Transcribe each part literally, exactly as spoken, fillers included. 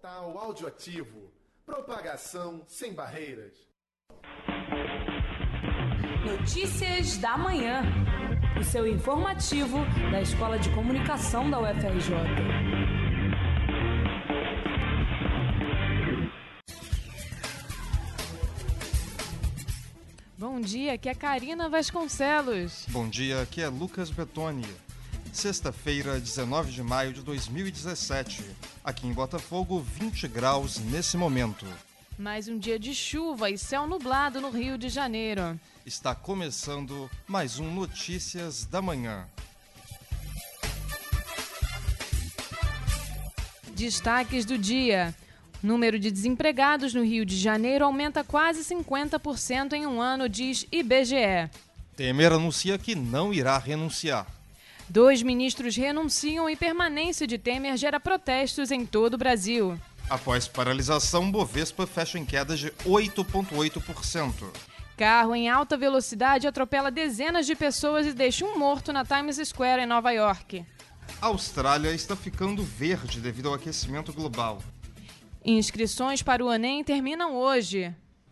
Portal Audioativo. Propagação sem barreiras. Notícias da Manhã. O seu informativo da Escola de Comunicação da U F R J. Bom dia, aqui é Karina Vasconcelos. Bom dia, aqui é Lucas Betoni. Sexta-feira, dezenove de maio de dois mil e dezessete. Aqui em Botafogo, vinte graus nesse momento. Mais um dia de chuva e céu nublado no Rio de Janeiro. Está começando mais um Notícias da Manhã. Destaques do dia. Número de desempregados no Rio de Janeiro aumenta quase cinquenta por cento em um ano, diz I B G E. Temer anuncia que não irá renunciar. Dois ministros renunciam e permanência de Temer gera protestos em todo o Brasil. Após paralisação, Bovespa fecha em queda de oito vírgula oito por cento. Carro em alta velocidade atropela dezenas de pessoas e deixa um morto na Times Square, em Nova York. A Austrália está ficando verde devido ao aquecimento global. Inscrições para o Enem terminam hoje.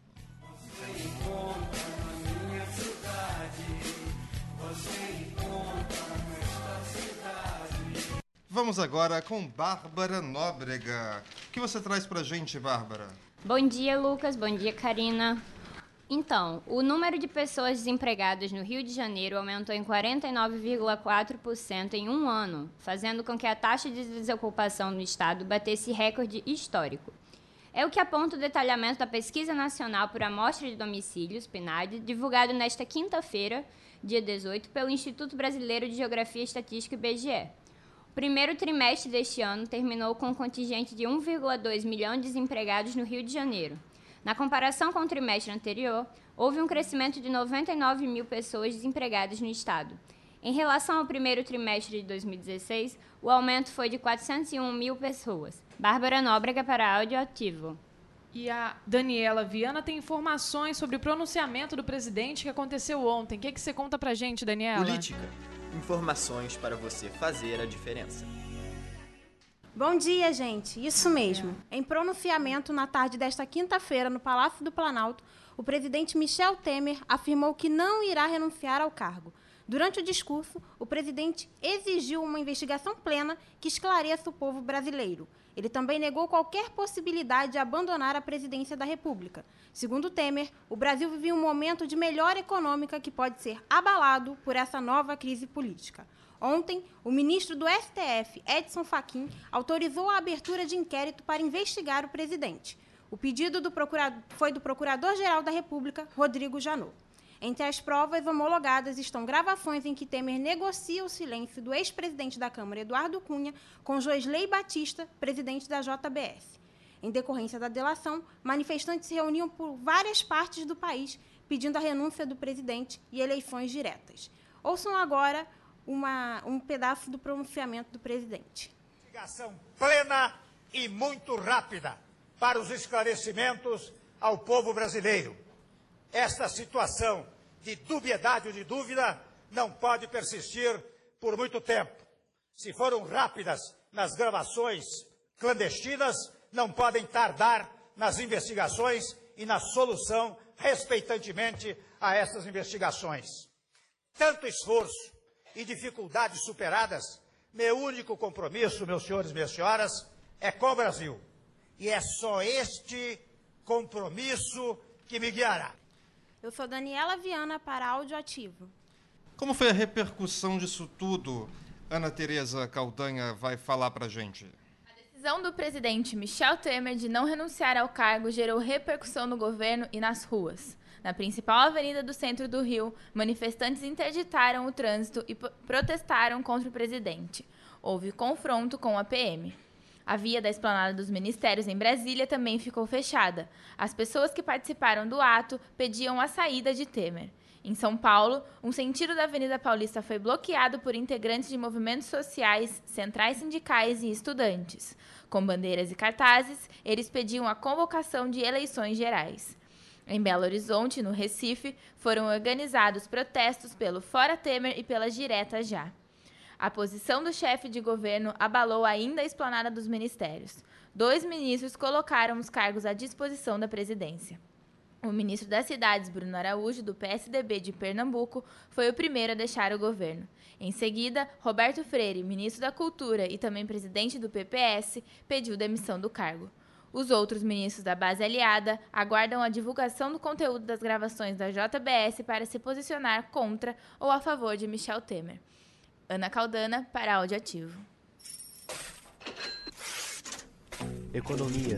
Vamos agora com Bárbara Nóbrega. O que você traz pra gente, Bárbara? Bom dia, Lucas. Bom dia, Karina. Então, o número de pessoas desempregadas no Rio de Janeiro aumentou em quarenta e nove vírgula quatro por cento em um ano, fazendo com que a taxa de desocupação no estado batesse recorde histórico. É o que aponta o detalhamento da Pesquisa Nacional por Amostra de Domicílios, P N A D, divulgado nesta quinta-feira, dia dezoito, pelo Instituto Brasileiro de Geografia e Estatística, I B G E. O primeiro trimestre deste ano terminou com um contingente de um vírgula dois milhão de desempregados no Rio de Janeiro. Na comparação com o trimestre anterior, houve um crescimento de noventa e nove mil pessoas desempregadas no estado. Em relação ao primeiro trimestre de dois mil e dezesseis, o aumento foi de quatrocentos e um mil pessoas. Bárbara Nóbrega para Audioativo. E a Daniela Viana tem informações sobre o pronunciamento do presidente que aconteceu ontem. O que, é que você conta pra gente, Daniela? Política. Informações para você fazer a diferença. Bom dia, gente. Isso mesmo. Em pronunciamento na tarde desta quinta-feira no Palácio do Planalto, o presidente Michel Temer afirmou que não irá renunciar ao cargo. Durante o discurso, o presidente exigiu uma investigação plena que esclareça o povo brasileiro. Ele também negou qualquer possibilidade de abandonar a presidência da República. Segundo Temer, o Brasil vive um momento de melhora econômica que pode ser abalado por essa nova crise política. Ontem, o ministro do S T F, Edson Fachin, autorizou a abertura de inquérito para investigar o presidente. O pedido do procurador, foi do Procurador-Geral da República, Rodrigo Janot. Entre as provas homologadas estão gravações em que Temer negocia o silêncio do ex-presidente da Câmara, Eduardo Cunha, com Josley Batista, presidente da J B S. Em decorrência da delação, manifestantes se reuniam por várias partes do país pedindo a renúncia do presidente e eleições diretas. Ouçam agora uma, um pedaço do pronunciamento do presidente. Investigação plena e muito rápida para os esclarecimentos ao povo brasileiro. Esta situação de dubiedade ou de dúvida não pode persistir por muito tempo. Se foram rápidas nas gravações clandestinas, não podem tardar nas investigações e na solução respeitantemente a essas investigações. Tanto esforço e dificuldades superadas, meu único compromisso, meus senhores e minhas senhoras, é com o Brasil. E é só este compromisso que me guiará. Eu sou Daniela Viana para Audioativo. Como foi a repercussão disso tudo? Ana Tereza Caldanha vai falar pra gente. A decisão do presidente Michel Temer de não renunciar ao cargo gerou repercussão no governo e nas ruas. Na principal avenida do centro do Rio, manifestantes interditaram o trânsito e protestaram contra o presidente. Houve confronto com a P M. A via da esplanada dos ministérios em Brasília também ficou fechada. As pessoas que participaram do ato pediam a saída de Temer. Em São Paulo, um sentido da Avenida Paulista foi bloqueado por integrantes de movimentos sociais, centrais sindicais e estudantes. Com bandeiras e cartazes, eles pediam a convocação de eleições gerais. Em Belo Horizonte, no Recife, foram organizados protestos pelo Fora Temer e pelas Diretas Já. A posição do chefe de governo abalou ainda a esplanada dos ministérios. Dois ministros colocaram os cargos à disposição da presidência. O ministro das Cidades, Bruno Araújo, do P S D B de Pernambuco, foi o primeiro a deixar o governo. Em seguida, Roberto Freire, ministro da Cultura e também presidente do P P S, pediu demissão do cargo. Os outros ministros da base aliada aguardam a divulgação do conteúdo das gravações da J B S para se posicionar contra ou a favor de Michel Temer. Ana Caldana, para Áudio Ativo. Economia.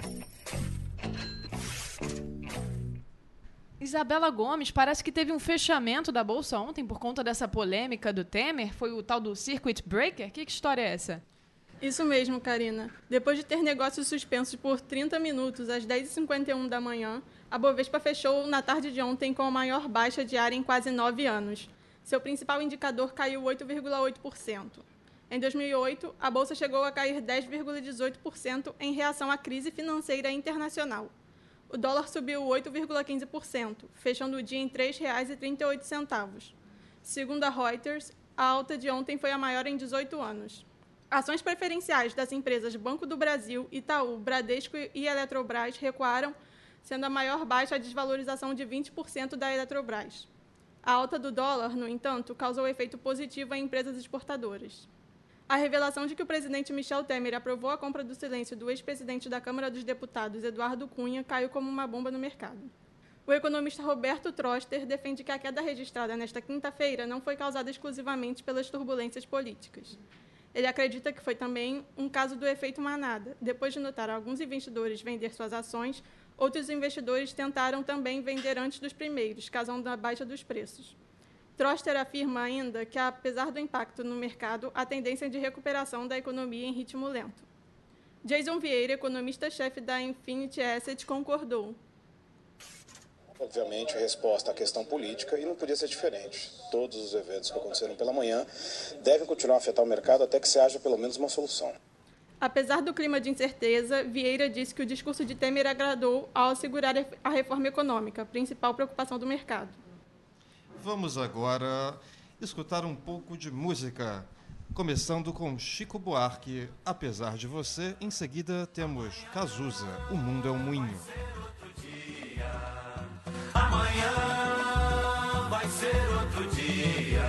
Isabela Gomes, parece que teve um fechamento da Bolsa ontem por conta dessa polêmica do Temer. Foi o tal do Circuit Breaker? Que, que história é essa? Isso mesmo, Karina. Depois de ter negócios suspensos por trinta minutos às dez e cinquenta e um da manhã, a Bovespa fechou na tarde de ontem com a maior baixa diária em quase nove anos. Seu principal indicador caiu oito vírgula oito por cento. Em dois mil e oito, a Bolsa chegou a cair dez vírgula dezoito por cento em reação à crise financeira internacional. O dólar subiu oito vírgula quinze por cento, fechando o dia em três reais e trinta e oito centavos. Segundo a Reuters, a alta de ontem foi a maior em dezoito anos. Ações preferenciais das empresas Banco do Brasil, Itaú, Bradesco e Eletrobras recuaram, sendo a maior baixa a desvalorização de vinte por cento da Eletrobras. A alta do dólar, no entanto, causou efeito positivo em empresas exportadoras. A revelação de que o presidente Michel Temer aprovou a compra do silêncio do ex-presidente da Câmara dos Deputados, Eduardo Cunha, caiu como uma bomba no mercado. O economista Roberto Troster defende que a queda registrada nesta quinta-feira não foi causada exclusivamente pelas turbulências políticas. Ele acredita que foi também um caso do efeito manada. Depois de notar alguns investidores vender suas ações, outros investidores tentaram também vender antes dos primeiros, causando a baixa dos preços. Troster afirma ainda que, apesar do impacto no mercado, a tendência de recuperação da economia em ritmo lento. Jason Vieira, economista-chefe da Infinity Asset, concordou. Obviamente, a resposta à questão política, e não podia ser diferente. Todos os eventos que aconteceram pela manhã devem continuar a afetar o mercado até que se haja pelo menos uma solução. Apesar do clima de incerteza, Vieira disse que o discurso de Temer agradou ao assegurar a reforma econômica, principal preocupação do mercado. Vamos agora escutar um pouco de música, começando com Chico Buarque, Apesar de Você. Em seguida temos Cazuza, O Mundo é um Moinho. Amanhã vai ser outro dia.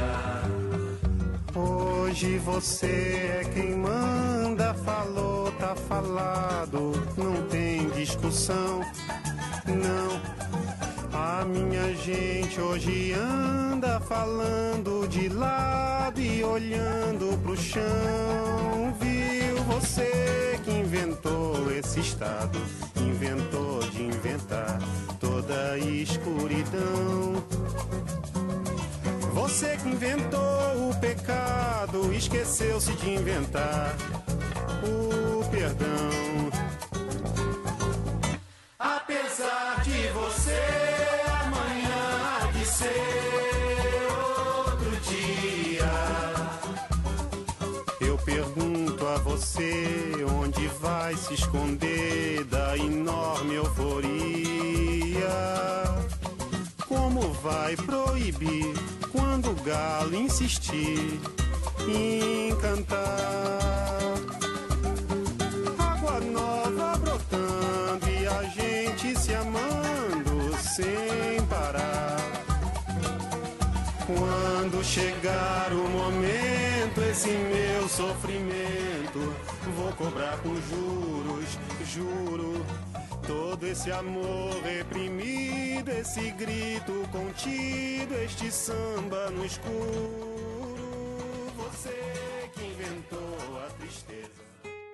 Hoje você é quem manda, falou, tá falado, não tem discussão, não. A minha gente hoje anda falando de lado e olhando pro chão. Viu você que inventou esse estado, inventou de inventar toda a escuridão. Você que inventou o pecado, esqueceu-se de inventar o perdão. Apesar de você, amanhã há de ser outro dia. Eu pergunto a você, onde vai se esconder da enorme euforia? Como vai proibir quando o galo insistir em cantar? Água nova brotando e a gente se amando sem parar. Quando chegar o momento, esse meu sofrimento vou cobrar com juros, juro. Todo esse amor reprimido, esse grito contido, este samba no escuro. Você que inventou a tristeza.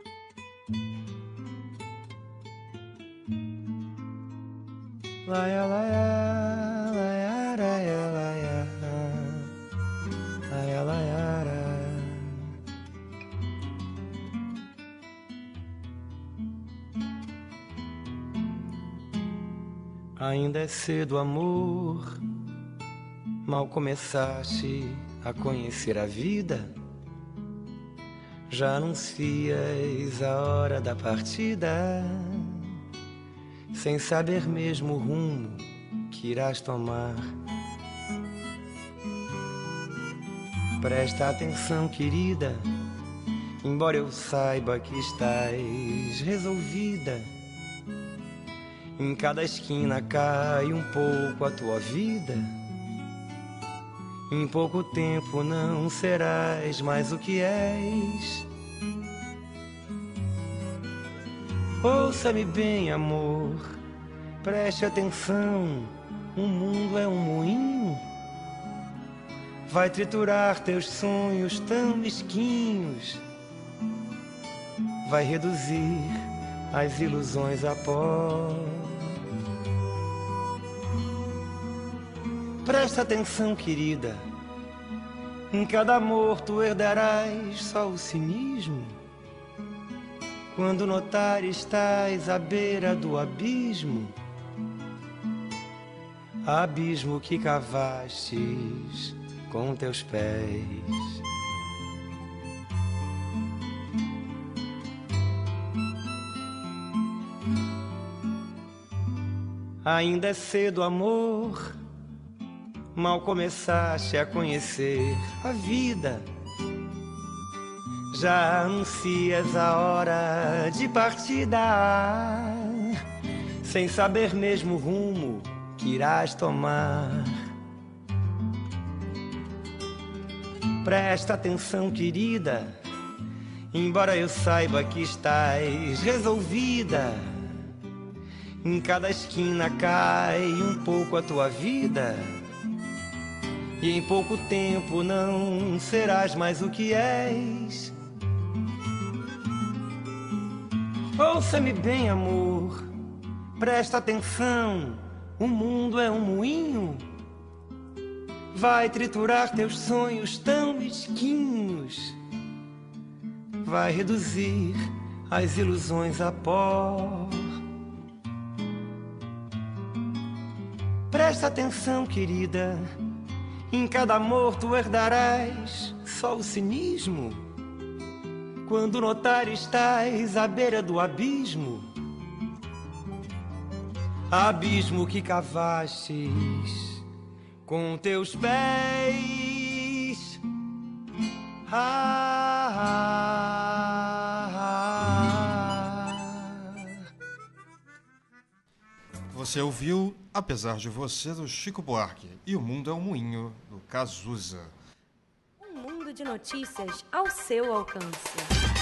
Laia, laia, laia, laia, laia, laia, laia. Ainda é cedo, amor, mal começaste a conhecer a vida, já anuncias a hora da partida, sem saber mesmo o rumo que irás tomar. Presta atenção, querida, embora eu saiba que estás resolvida. Em cada esquina cai um pouco a tua vida. Em pouco tempo não serás mais o que és. Ouça-me bem, amor, preste atenção. O mundo é um moinho, vai triturar teus sonhos tão mesquinhos, vai reduzir as ilusões a pó. Presta atenção, querida, em cada amor tu herdarás só o cinismo. Quando notar estás à beira do abismo, abismo que cavastes com teus pés. Ainda é cedo, amor, mal começaste a conhecer a vida. Já anuncias a hora de partida, sem saber mesmo o rumo que irás tomar. Presta atenção, querida, embora eu saiba que estás resolvida. Em cada esquina cai um pouco a tua vida, e em pouco tempo não serás mais o que és. Ouça-me bem, amor, presta atenção. O mundo é um moinho, vai triturar teus sonhos tão mesquinhos, vai reduzir as ilusões a pó. Presta atenção, querida, em cada amor tu herdarás só o cinismo. Quando notar estás à beira do abismo, abismo que cavastes com teus pés. Ah, ah, ah. Você ouviu Apesar de Você, do Chico Buarque, e O Mundo é um Moinho, do Cazuza. Um mundo de notícias ao seu alcance.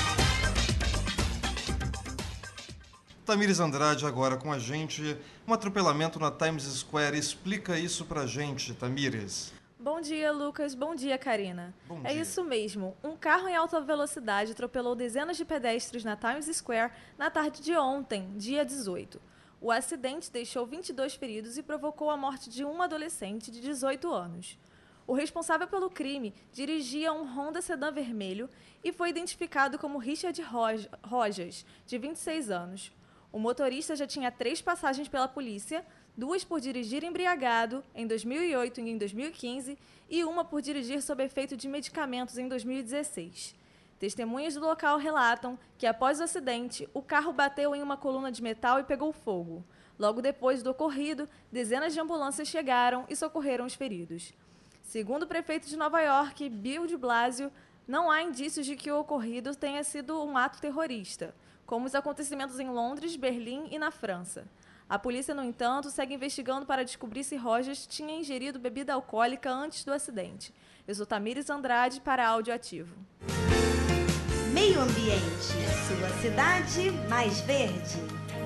Tamires Andrade agora com a gente. Um atropelamento na Times Square. Explica isso pra gente, Tamires. Bom dia, Lucas. Bom dia, Karina. Bom é dia. isso mesmo. Um carro em alta velocidade atropelou dezenas de pedestres na Times Square na tarde de ontem, dia dezoito. O acidente deixou vinte e dois feridos e provocou a morte de um adolescente de dezoito anos. O responsável pelo crime dirigia um Honda sedã vermelho e foi identificado como Richard Rojas, de vinte e seis anos. O motorista já tinha três passagens pela polícia, duas por dirigir embriagado em dois mil e oito e em dois mil e quinze e uma por dirigir sob efeito de medicamentos em dois mil e dezesseis. Testemunhas do local relatam que, após o acidente, o carro bateu em uma coluna de metal e pegou fogo. Logo depois do ocorrido, dezenas de ambulâncias chegaram e socorreram os feridos. Segundo o prefeito de Nova York, Bill de Blasio, não há indícios de que o ocorrido tenha sido um ato terrorista, como os acontecimentos em Londres, Berlim e na França. A polícia, no entanto, segue investigando para descobrir se Rojas tinha ingerido bebida alcoólica antes do acidente. Eu sou Tamires Andrade para Áudio Ativo. Meio Ambiente, sua cidade mais verde.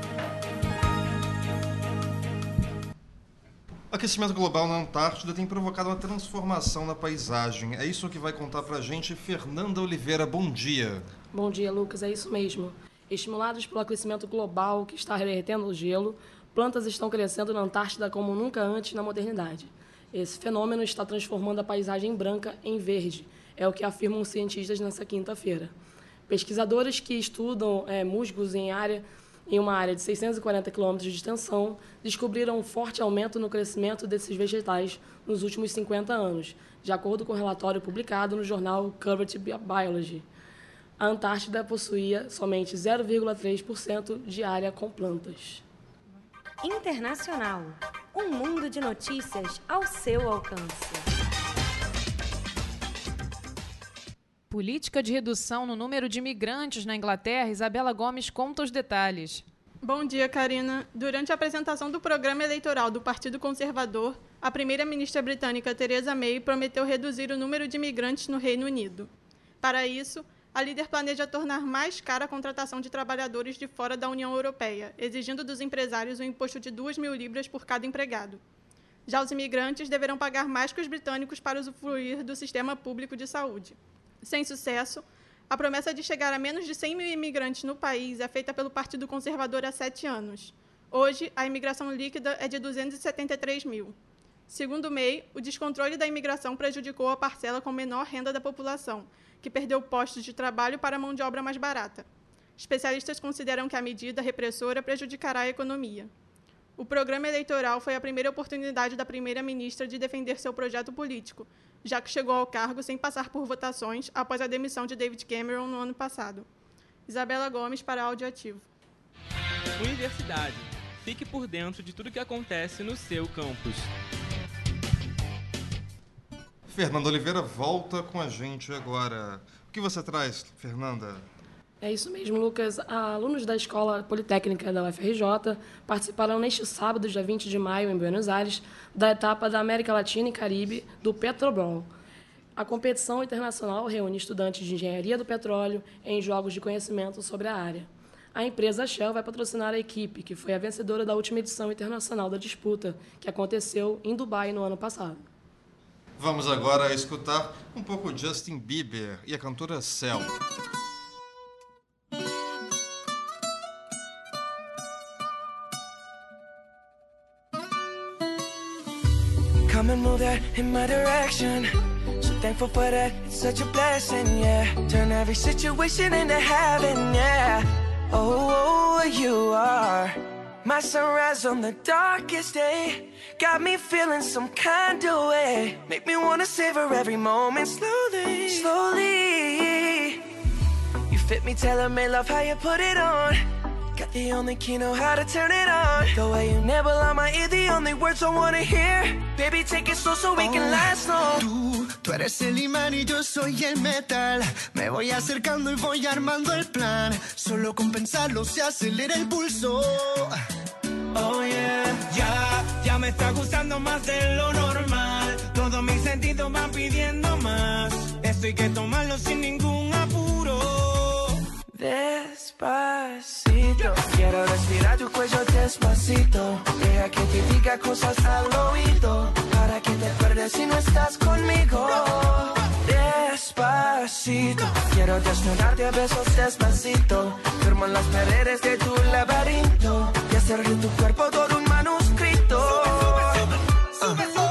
O aquecimento global na Antártida tem provocado uma transformação na paisagem. É isso que vai contar pra gente Fernanda Oliveira. Bom dia. Bom dia, Lucas. É isso mesmo. Estimulados pelo aquecimento global que está derretendo o gelo, plantas estão crescendo na Antártida como nunca antes na modernidade. Esse fenômeno está transformando a paisagem branca em verde, é o que afirmam os cientistas nesta quinta-feira. Pesquisadores que estudam é, musgos em, área, em uma área de seiscentos e quarenta quilômetros de extensão descobriram um forte aumento no crescimento desses vegetais nos últimos cinquenta anos, de acordo com um relatório publicado no jornal Current Biology. A Antártida possuía somente zero vírgula três por cento de área com plantas. Internacional. Um mundo de notícias ao seu alcance. política de redução no número de imigrantes na Inglaterra. Isabela Gomes conta os detalhes. Bom dia, Karina. Durante a apresentação do programa eleitoral do Partido Conservador, a primeira-ministra britânica Theresa May prometeu reduzir o número de imigrantes no Reino Unido. Para isso, a líder planeja tornar mais cara a contratação de trabalhadores de fora da União Europeia, exigindo dos empresários um imposto de duas mil libras por cada empregado. Já os imigrantes deverão pagar mais que os britânicos para usufruir do sistema público de saúde. Sem sucesso, a promessa de chegar a menos de cem mil imigrantes no país é feita pelo Partido Conservador há sete anos. Hoje, a imigração líquida é de duzentos e setenta e três mil. Segundo May, o descontrole da imigração prejudicou a parcela com menor renda da população, que perdeu postos de trabalho para a mão de obra mais barata. Especialistas consideram que a medida repressora prejudicará a economia. O programa eleitoral foi a primeira oportunidade da primeira-ministra de defender seu projeto político, já que chegou ao cargo sem passar por votações após a demissão de David Cameron no ano passado. Isabela Gomes para Áudio Ativo. Universidade. Fique por dentro de tudo que acontece no seu campus. Fernanda Oliveira volta com a gente agora. O que você traz, Fernanda? É isso mesmo, Lucas. Alunos da Escola Politécnica da U F R J participarão neste sábado, dia vinte de maio, em Buenos Aires, da etapa da América Latina e Caribe do Petrobras. A competição internacional reúne estudantes de engenharia do petróleo em jogos de conhecimento sobre a área. A empresa Shell vai patrocinar a equipe, que foi a vencedora da última edição internacional da disputa, que aconteceu em Dubai no ano passado. Vamos agora escutar um pouco Justin Bieber e a cantora Cell. Come and move that in my direction. So thankful for that, it's such a blessing, yeah. Turn every situation into heaven, yeah. Oh, oh, you are my sunrise on the darkest day. Got me feeling some kind of way. Make me wanna savor every moment slowly, slowly. You fit me, tailor-made, love how you put it on. Got the only key, know how to turn it on. The way you nibble on my ear, the only words I wanna hear. Baby, take it slow so we can last long. Tú, tú eres el imán y yo soy el metal. Me voy acercando y voy armando el plan. Solo con pensarlo se acelera el pulso. Oh yeah, ya, ya me está gustando más de lo normal. Todos mis sentidos van pidiendo más. Esto hay que tomarlo sin ningún apuro. Despacito, quiero respirar tu cuello despacito. Deja que te diga cosas al oído, para que te acuerdes si no estás conmigo. Despacito, quiero desnudarte a besos despacito. Firmo en las paredes de tu laberinto y hacer de tu cuerpo todo un manuscrito. Sube, sube, sube.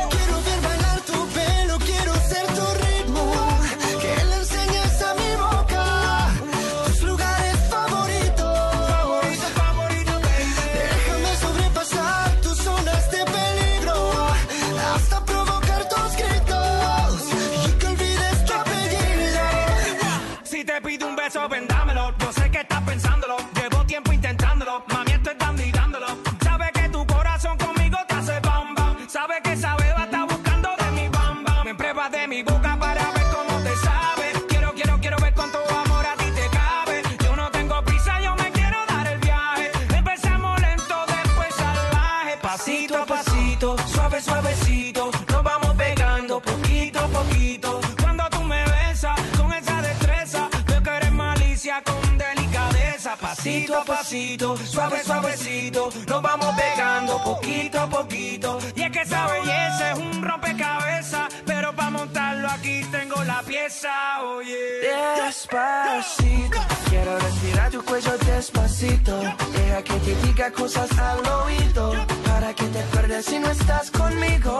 Vendámelo, yo sé que estás pensándolo. Llevo tiempo intentándolo, mami, estoy dando y dándolo. Sabe que tu corazón conmigo te hace bam bam. Sabe que esa beba está buscando de mi bam bam. Me pruebas de mi boca para ver cómo te sabe. Quiero, quiero, quiero ver cuánto amor a ti te cabe. Yo no tengo prisa, yo me quiero dar el viaje. Empezamos lento, después salvaje. Pasito a pasito, suave, suavecito. Nos vamos pegando poquito a poquito. Cuando tú me besas con esa destreza, con delicadeza, pasito a pasito, suave, suavecito, nos vamos pegando poquito a poquito. Y es que esa belleza es un rompecabezas, pero para montarlo aquí tengo la pieza, oye. Despacito, quiero respirar tu cuello despacito. Deja que te diga cosas al oído, para que te acuerdes si no estás conmigo.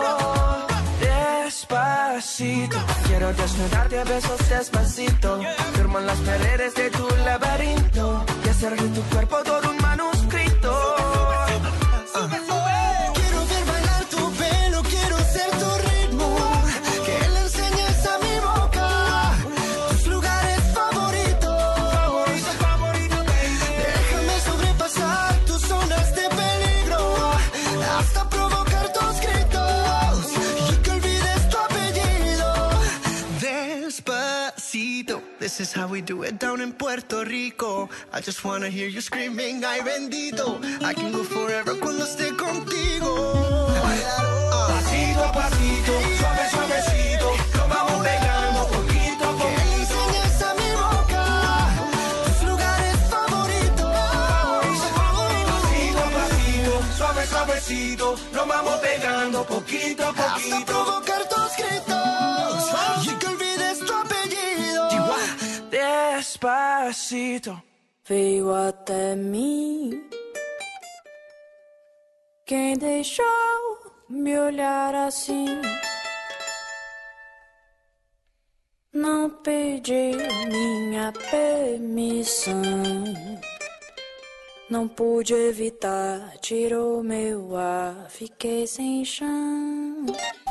Despacito, quiero desnudarte a besos despacito. Firmo en las paredes de tu laberinto y hacer de tu cuerpo todo un manuscrito. Sube, sube. Quiero ver bailar tu pelo, quiero ser tu ritmo. Que le enseñes a mi boca tus lugares favoritos. Favorito, favorito, baby. Déjame sobrepasar tus zonas de peligro, hasta provocar tus gritos y que olvides tu apellido. Despacito. This is how we do it down in Puerto Rico. I just wanna hear you screaming, ay bendito. I can go forever cuando esté contigo. Pasito a pasito, suave suavecito, nos vamos pegando poquito a poquito. Que enseñes a mi boca tus lugares favoritos. Pasito a pasito, suave suavecito, nos vamos pegando poquito a poquito. Hasta provocar tus gritos y que olvides tu apellido. Despacito. Veio até mim quem deixou me olhar assim. Não pediu minha permissão. Não pude evitar, tirou meu ar, fiquei sem chão.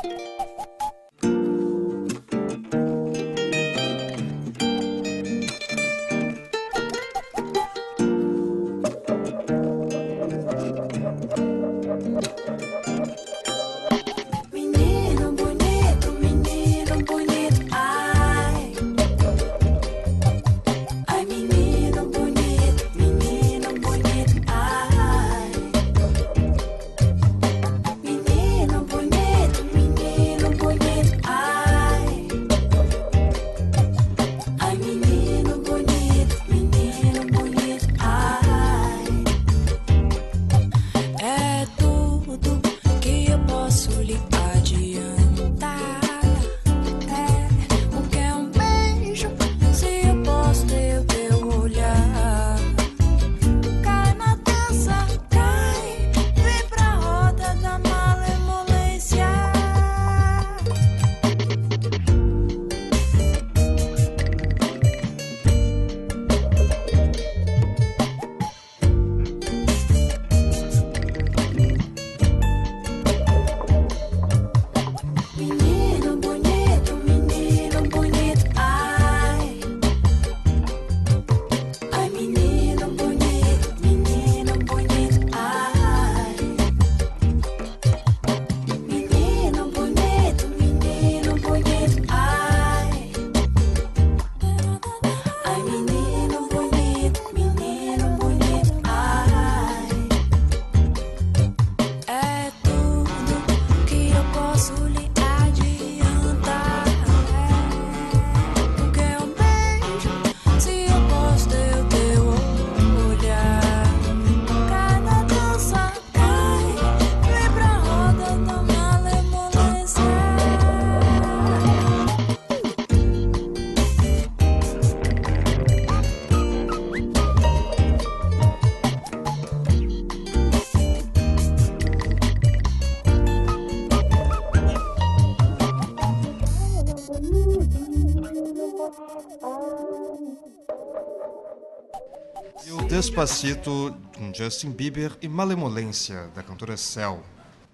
Despacito, com Justin Bieber, e Malemolência, da cantora Cell.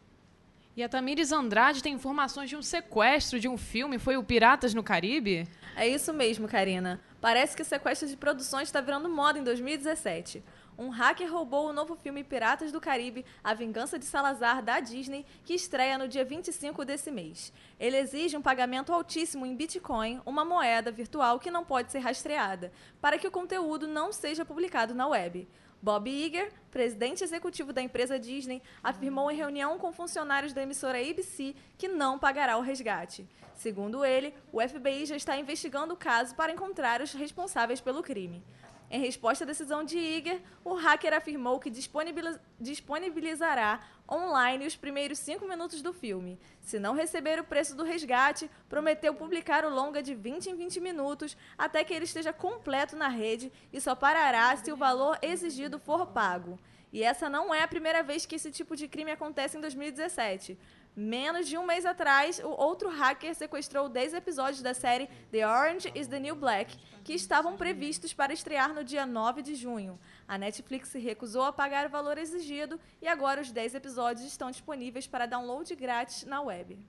E a Tamires Andrade tem informações de um sequestro de um filme. Foi o Piratas no Caribe? É isso mesmo, Karina. Parece que o sequestro de produções está virando moda em dois mil e dezessete. Um hacker roubou o novo filme Piratas do Caribe, A Vingança de Salazar, da Disney, que estreia no dia vinte e cinco desse mês. Ele exige um pagamento altíssimo em Bitcoin, uma moeda virtual que não pode ser rastreada, para que o conteúdo não seja publicado na web. Bob Iger, presidente executivo da empresa Disney, afirmou em reunião com funcionários da emissora A B C que não pagará o resgate. Segundo ele, o F B I já está investigando o caso para encontrar os responsáveis pelo crime. Em resposta à decisão de Iger, o hacker afirmou que disponibiliz- disponibilizará online os primeiros cinco minutos do filme. Se não receber o preço do resgate, prometeu publicar o longa de vinte em vinte minutos até que ele esteja completo na rede e só parará se o valor exigido for pago. E essa não é a primeira vez que esse tipo de crime acontece em dois mil e dezessete. Menos de um mês atrás, o outro hacker sequestrou dez episódios da série The Orange is the New Black, que estavam previstos para estrear no dia nove de junho. A Netflix se recusou a pagar o valor exigido e agora os dez episódios estão disponíveis para download grátis na web.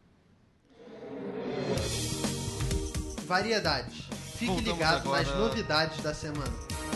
Variedades. Fique Voltamos ligado agora... nas novidades da semana.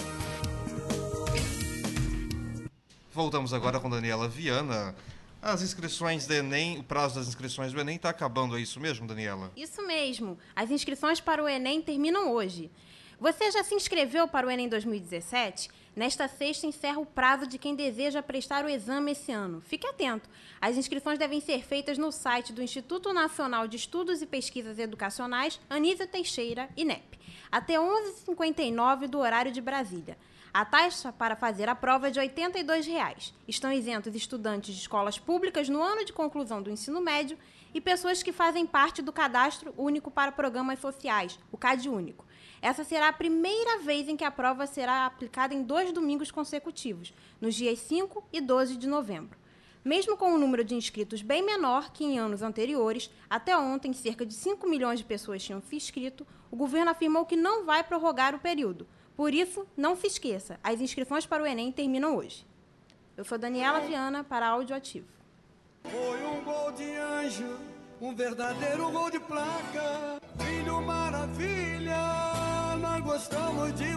Voltamos agora com Daniela Viana. As inscrições do Enem, o prazo das inscrições do Enem está acabando, é isso mesmo, Daniela? Isso mesmo. As inscrições para o Enem terminam hoje. Você já se inscreveu para o Enem dois mil e dezessete? Nesta sexta encerra o prazo de quem deseja prestar o exame esse ano. Fique atento. As inscrições devem ser feitas no site do Instituto Nacional de Estudos e Pesquisas Educacionais, Anísio Teixeira, I N E P, até onze e cinquenta e nove do horário de Brasília. A taxa para fazer a prova é de oitenta e dois reais. Estão isentos estudantes de escolas públicas no ano de conclusão do ensino médio e pessoas que fazem parte do Cadastro Único para Programas Sociais, o CadÚnico. Essa será a primeira vez em que a prova será aplicada em dois domingos consecutivos, nos dias cinco e doze de novembro. Mesmo com o número de inscritos bem menor que em anos anteriores, até ontem cerca de cinco milhões de pessoas tinham se inscrito, o governo afirmou que não vai prorrogar o período. Por isso, não se esqueça, as inscrições para o Enem terminam hoje. Eu sou Daniela Viana para Áudio Ativo. Foi um gol de anjo, um verdadeiro gol de placa. Filho maravilha, nós gostamos de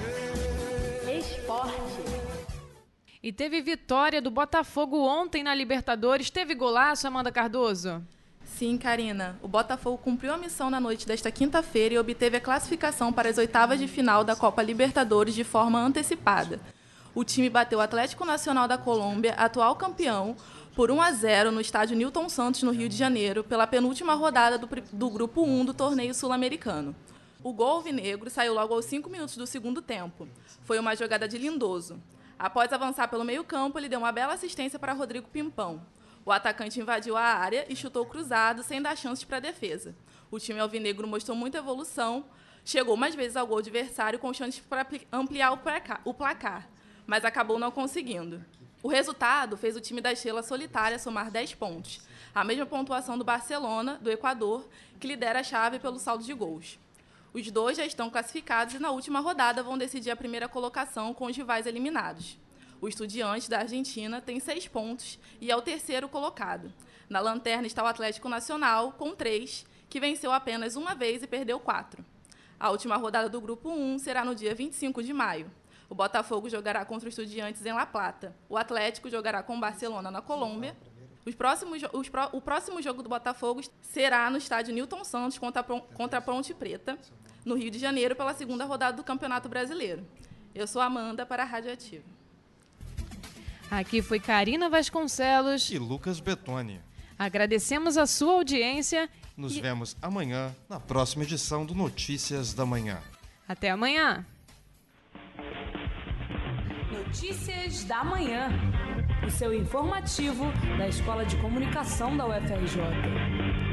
você. Esporte. E teve vitória do Botafogo ontem na Libertadores. Teve golaço, Amanda Cardoso? Sim, Karina. O Botafogo cumpriu a missão na noite desta quinta-feira e obteve a classificação para as oitavas de final da Copa Libertadores de forma antecipada. O time bateu o Atlético Nacional da Colômbia, atual campeão, por um a zero no estádio Newton Santos, no Rio de Janeiro, pela penúltima rodada do, do Grupo um do torneio sul-americano. O gol alvinegro saiu logo aos cinco minutos do segundo tempo. Foi uma jogada de Lindoso. Após avançar pelo meio-campo, ele deu uma bela assistência para Rodrigo Pimpão. O atacante invadiu a área e chutou cruzado, sem dar chances para a defesa. O time alvinegro mostrou muita evolução, chegou mais vezes ao gol adversário com chances para ampliar o placar, mas acabou não conseguindo. O resultado fez o time da Estrela Solitária somar dez pontos, a mesma pontuação do Barcelona, do Equador, que lidera a chave pelo saldo de gols. Os dois já estão classificados e, na última rodada, vão decidir a primeira colocação com os rivais eliminados. O Estudiantes, da Argentina, tem seis pontos e é o terceiro colocado. Na lanterna está o Atlético Nacional, com três, que venceu apenas uma vez e perdeu quatro. A última rodada do Grupo um será no dia vinte e cinco de maio. O Botafogo jogará contra o Estudiantes em La Plata. O Atlético jogará com o Barcelona na Colômbia. Os próximos, os pro, o próximo jogo do Botafogo será no estádio Newton Santos contra, contra a Ponte Preta, no Rio de Janeiro, pela segunda rodada do Campeonato Brasileiro. Eu sou Amanda para a Rádio Ativo. Aqui foi Karina Vasconcelos e Lucas Betoni. Agradecemos a sua audiência. Nos e... vemos amanhã na próxima edição do Notícias da Manhã. Até amanhã. Notícias da Manhã. O seu informativo da Escola de Comunicação da U F R J.